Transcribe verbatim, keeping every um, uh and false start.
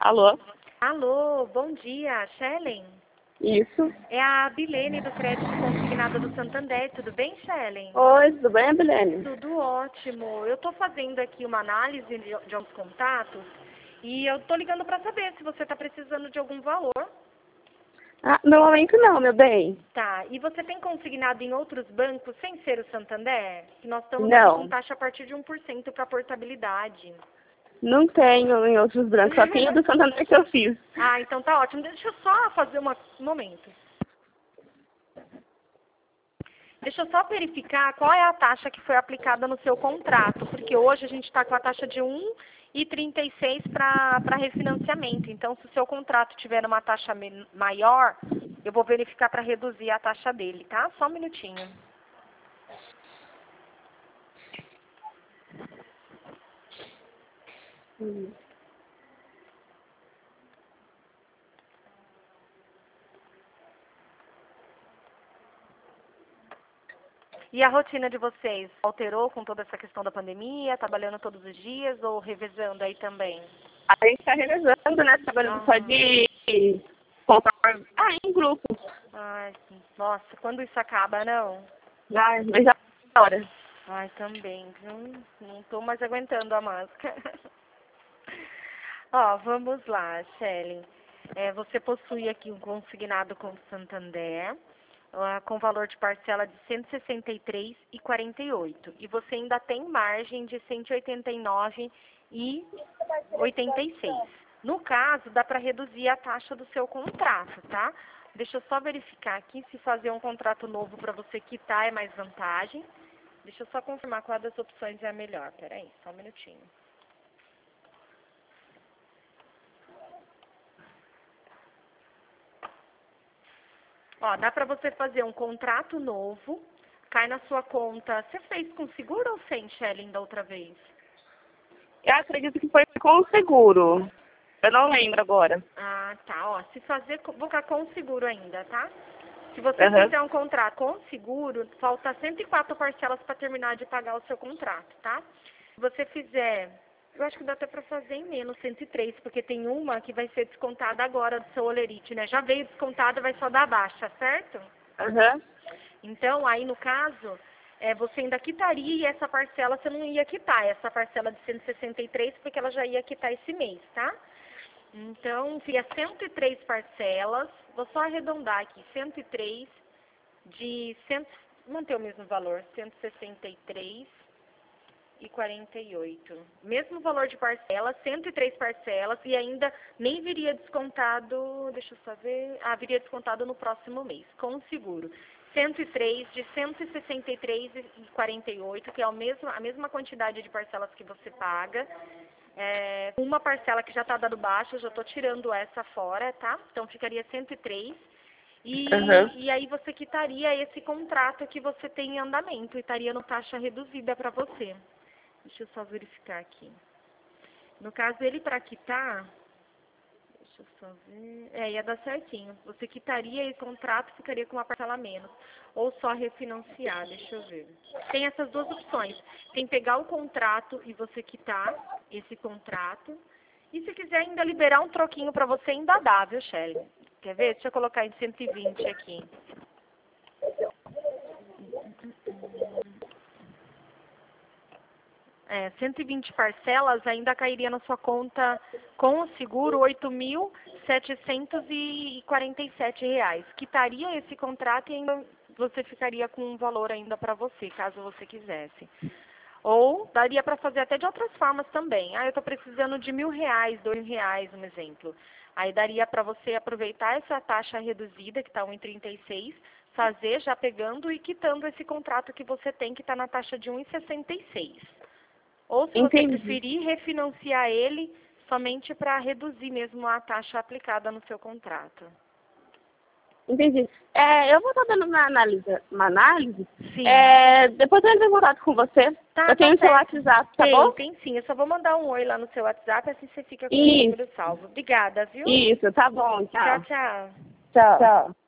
Alô? Alô, bom dia, Shellen? Isso. É a Bilene do Crédito Consignado do Santander, tudo bem, Shellen? Oi, tudo bem, Bilene? Tudo ótimo. Eu estou fazendo aqui uma análise de, de alguns contatos e eu estou ligando para saber se você está precisando de algum valor. Ah, no momento não, meu bem. Tá, e você tem consignado em outros bancos sem ser o Santander? Que nós estamos aqui com Não, taxa a partir de um por cento para portabilidade. não tenho em outros brancos, só tenho do Santander que eu fiz. Ah, então tá ótimo. Deixa eu só fazer uma- um momento. Deixa eu só verificar qual é a taxa que foi aplicada no seu contrato, porque hoje a gente está com a taxa de um vírgula trinta e seis para refinanciamento. Então, se o seu contrato tiver uma taxa me- maior, eu vou verificar para reduzir a taxa dele, tá? Só um minutinho. Hum. E a rotina de vocês alterou com toda essa questão da pandemia? Trabalhando todos os dias ou revezando aí também? A gente está revezando, né? Trabalhando só Ah, de comprar. Ah, em grupo. ai, nossa, quando isso acaba, não? Ai, mas já é hora. Ai, também, viu? Não tô mais aguentando a máscara. Ó, vamos lá, Shellen. É, você possui aqui um consignado com o Santander, ah, com valor de parcela de cento e sessenta e três reais e quarenta e oito centavos. E você ainda tem margem de cento e oitenta e nove reais e oitenta e seis centavos. No caso, dá para reduzir a taxa do seu contrato, tá? Deixa eu só verificar aqui se fazer um contrato novo para você quitar é mais vantagem. Deixa eu só confirmar qual das opções é a melhor. Peraí, só um minutinho. Ó, dá pra você fazer um contrato novo, cai na sua conta. Você fez com seguro ou sem, Shellen, da outra vez? Eu acredito que foi com o seguro. Eu não lembro agora. Ah, tá. Ó, se fazer, co- vou ficar com seguro ainda, tá? Se você Aham. fizer um contrato com seguro, falta cento e quatro parcelas para terminar de pagar o seu contrato, tá? Se você fizer, eu acho que dá até para fazer em menos cento e três, porque tem uma que vai ser descontada agora do seu olerite, né? Já veio descontada, vai só dar baixa, certo? Aham. Então, aí no caso, é, você ainda quitaria e essa parcela você não ia quitar, essa parcela de cento e sessenta e três, porque ela já ia quitar esse mês, tá? Então, seria cento e três parcelas, vou só arredondar aqui, cento e três de cem, manter o mesmo valor, cento e sessenta e três reais e quarenta e oito centavos. Mesmo valor de parcela, cento e três parcelas e ainda nem viria descontado, deixa eu só ver, ah, viria descontado no próximo mês, com o seguro. cento e três de cento e sessenta e três reais e quarenta e oito centavos, que é a mesma, a mesma quantidade de parcelas que você paga. É, uma parcela que já está dando baixa, eu já estou tirando essa fora, tá? Então ficaria cento e três. E, Aham. e aí você quitaria esse contrato que você tem em andamento e estaria no taxa reduzida para você. Deixa eu só verificar aqui. No caso, ele para quitar, deixa eu só ver, é, ia dar certinho. Você quitaria esse contrato, ficaria com uma parcela a menos. Ou só refinanciar, deixa eu ver. Tem essas duas opções. Tem pegar o contrato e você quitar esse contrato. E se quiser ainda liberar um troquinho para você, ainda dá, viu, Shelley? Quer ver? Deixa eu colocar em cento e vinte aqui. É, cento e vinte parcelas ainda cairia na sua conta com o seguro oito mil setecentos e quarenta e sete reais. Quitaria esse contrato e ainda você ficaria com um valor ainda para você, caso você quisesse. Ou daria para fazer até de outras formas também. Ah, eu estou precisando de mil reais, dois mil reais, um exemplo. Aí daria para você aproveitar essa taxa reduzida, que está um vírgula trinta e seis, fazer já pegando e quitando esse contrato que você tem, que está na taxa de um vírgula sessenta e seis. Ou se você Entendi. preferir, refinanciar ele somente para reduzir mesmo a taxa aplicada no seu contrato. Entendi. É, eu vou estar dando uma análise. Uma análise. Sim. É, depois eu entro em contato com você. Tá, Eu tenho tá o seu certo. WhatsApp, tá Tem, bom? tem sim. Eu só vou mandar um oi lá no seu WhatsApp, assim você fica com o Isso, número salvo. Obrigada, viu? isso, tá bom, Tchau, tchau. tchau. Tchau. Tchau.